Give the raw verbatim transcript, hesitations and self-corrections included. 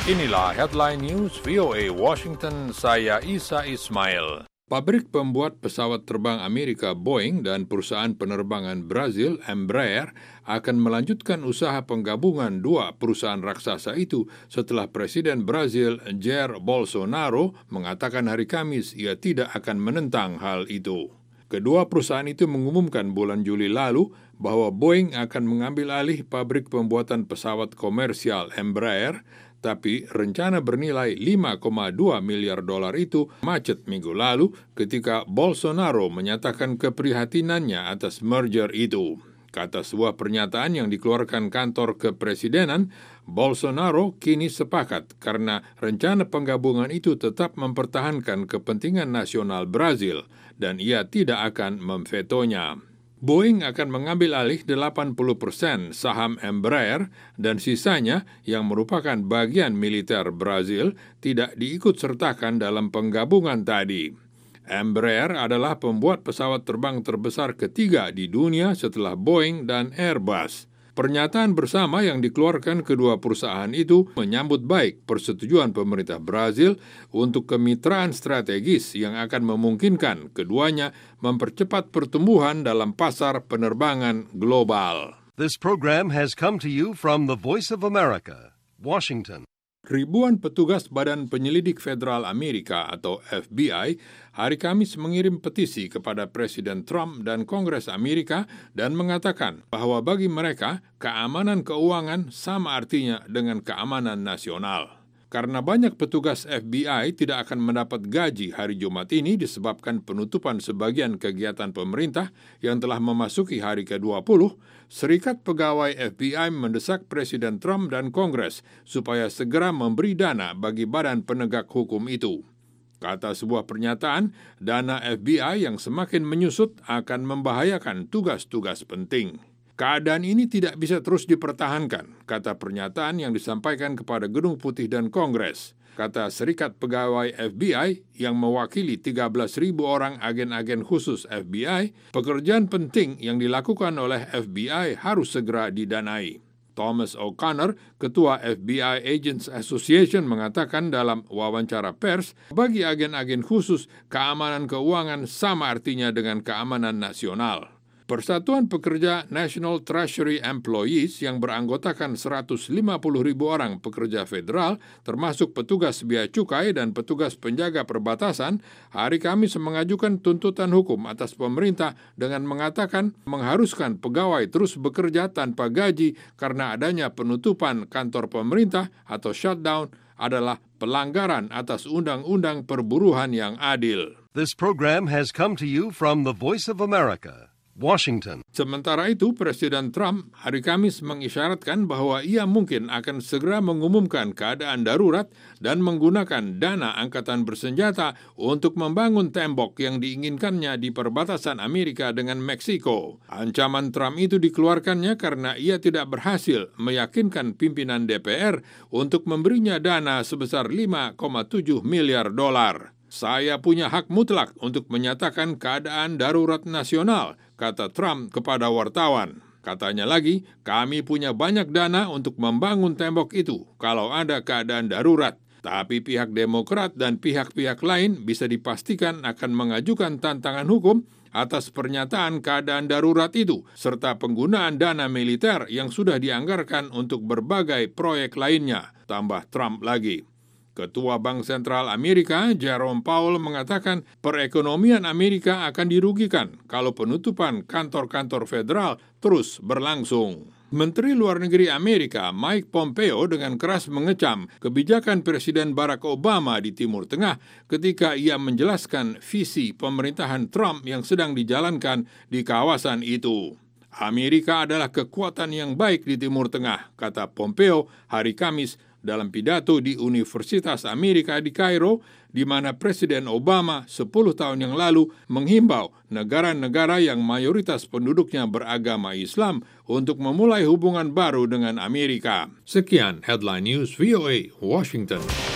Inilah Headline News V O A Washington, saya Isa Ismail. Pabrik pembuat pesawat terbang Amerika Boeing dan perusahaan penerbangan Brazil Embraer akan melanjutkan usaha penggabungan dua perusahaan raksasa itu setelah Presiden Brazil Jair Bolsonaro mengatakan hari Kamis ia tidak akan menentang hal itu. Kedua perusahaan itu mengumumkan bulan Juli lalu bahwa Boeing akan mengambil alih pabrik pembuatan pesawat komersial Embraer, tapi rencana bernilai lima koma dua miliar dolar itu macet minggu lalu ketika Bolsonaro menyatakan keprihatinannya atas merger itu. Kata sebuah pernyataan yang dikeluarkan kantor kepresidenan, Bolsonaro kini sepakat karena rencana penggabungan itu tetap mempertahankan kepentingan nasional Brazil dan ia tidak akan memvetonya. Boeing akan mengambil alih delapan puluh persen saham Embraer dan sisanya yang merupakan bagian militer Brazil tidak diikut-sertakan dalam penggabungan tadi. Embraer adalah pembuat pesawat terbang terbesar ketiga di dunia setelah Boeing dan Airbus. Pernyataan bersama yang dikeluarkan kedua perusahaan itu menyambut baik persetujuan pemerintah Brazil untuk kemitraan strategis yang akan memungkinkan keduanya mempercepat pertumbuhan dalam pasar penerbangan global. This program has come to you from the Voice of America, Washington. Ribuan petugas Badan Penyelidik Federal Amerika atau F B I hari Kamis mengirim petisi kepada Presiden Trump dan Kongres Amerika dan mengatakan bahwa bagi mereka keamanan keuangan sama artinya dengan keamanan nasional. Karena banyak petugas F B I tidak akan mendapat gaji hari Jumat ini disebabkan penutupan sebagian kegiatan pemerintah yang telah memasuki hari ke dua puluh, Serikat Pegawai F B I mendesak Presiden Trump dan Kongres supaya segera memberi dana bagi badan penegak hukum itu. Kata sebuah pernyataan, dana F B I yang semakin menyusut akan membahayakan tugas-tugas penting. Keadaan ini tidak bisa terus dipertahankan, kata pernyataan yang disampaikan kepada Gedung Putih dan Kongres. Kata Serikat Pegawai F B I yang mewakili tiga belas ribu orang agen-agen khusus F B I, pekerjaan penting yang dilakukan oleh F B I harus segera didanai. Thomas O'Connor, Ketua F B I Agents Association, mengatakan dalam wawancara pers, bagi agen-agen khusus, keamanan keuangan sama artinya dengan keamanan nasional. Persatuan Pekerja National Treasury Employees yang beranggotakan seratus lima puluh ribu orang pekerja federal, termasuk petugas bea cukai dan petugas penjaga perbatasan, hari Kamis mengajukan tuntutan hukum atas pemerintah dengan mengatakan mengharuskan pegawai terus bekerja tanpa gaji karena adanya penutupan kantor pemerintah atau shutdown adalah pelanggaran atas undang-undang perburuhan yang adil. This program has come to you from the Voice of America, Washington. Sementara itu, Presiden Trump hari Kamis mengisyaratkan bahwa ia mungkin akan segera mengumumkan keadaan darurat dan menggunakan dana angkatan bersenjata untuk membangun tembok yang diinginkannya di perbatasan Amerika dengan Meksiko. Ancaman Trump itu dikeluarkannya karena ia tidak berhasil meyakinkan pimpinan D P R untuk memberinya dana sebesar lima koma tujuh miliar dolar. Saya punya hak mutlak untuk menyatakan keadaan darurat nasional, kata Trump kepada wartawan. Katanya lagi, kami punya banyak dana untuk membangun tembok itu kalau ada keadaan darurat. Tapi pihak Demokrat dan pihak-pihak lain bisa dipastikan akan mengajukan tantangan hukum atas pernyataan keadaan darurat itu, serta penggunaan dana militer yang sudah dianggarkan untuk berbagai proyek lainnya, tambah Trump lagi. Ketua Bank Sentral Amerika, Jerome Powell, mengatakan perekonomian Amerika akan dirugikan kalau penutupan kantor-kantor federal terus berlangsung. Menteri Luar Negeri Amerika, Mike Pompeo, dengan keras mengecam kebijakan Presiden Barack Obama di Timur Tengah ketika ia menjelaskan visi pemerintahan Trump yang sedang dijalankan di kawasan itu. Amerika adalah kekuatan yang baik di Timur Tengah, kata Pompeo hari Kamis dalam pidato di Universitas Amerika di Kairo, di mana Presiden Obama sepuluh tahun yang lalu menghimbau negara-negara yang mayoritas penduduknya beragama Islam untuk memulai hubungan baru dengan Amerika. Sekian Headline News V O A Washington.